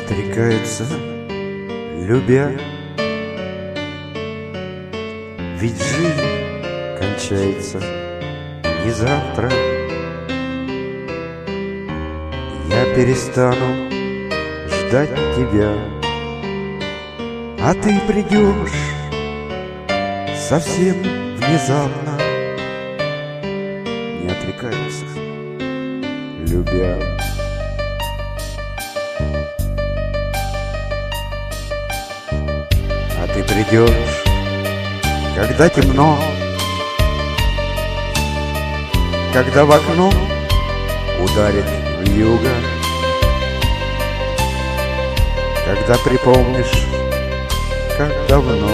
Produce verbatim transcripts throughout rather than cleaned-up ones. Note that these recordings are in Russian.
отрекаются, любя. Ведь жизнь кончается не завтра. Я перестану ждать тебя, а ты придешь совсем внезапно. Не отрекаются, любя. А ты придешь, когда темно, когда в окно ударит вьюга, когда припомнишь, как давно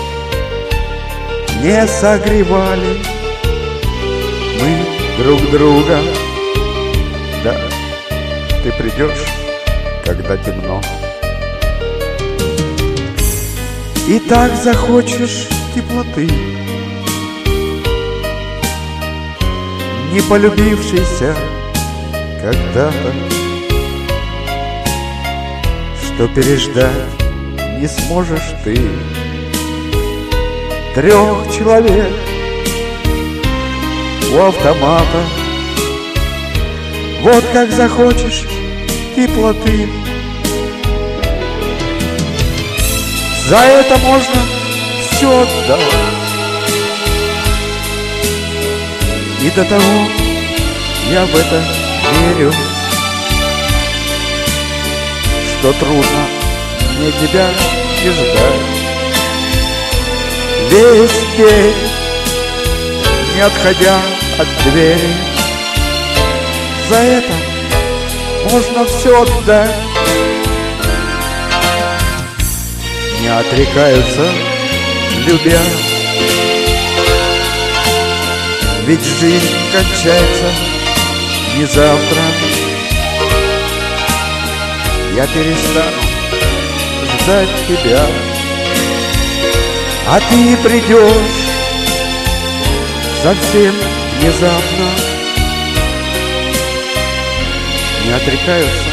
не согревали мы друг друга. Да, ты придешь, когда темно, и так захочешь теплоты, не полюбившейся когда-то, что переждать не сможешь ты. Трех человек у автомата, вот как захочешь теплоты. За это можно все отдать. И до того я в это верю, что трудно мне тебя и ждать. Весь день, не отходя от двери, за это можно все отдать. Не отрекаются, любя. Ведь жизнь кончается не завтра. Я перестану ждать тебя, а ты придешь совсем внезапно. Не отрекаются,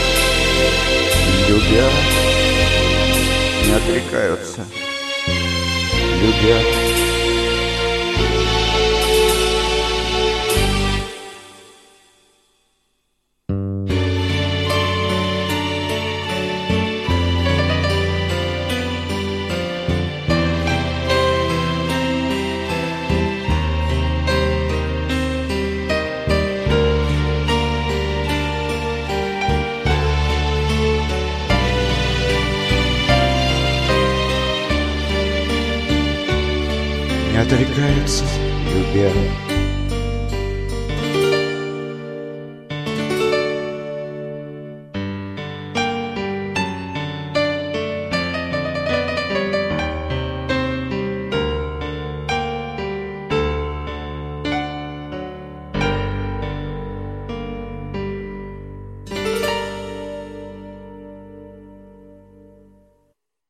любя. Не отрекаются, любя. Не отрекаются, любя.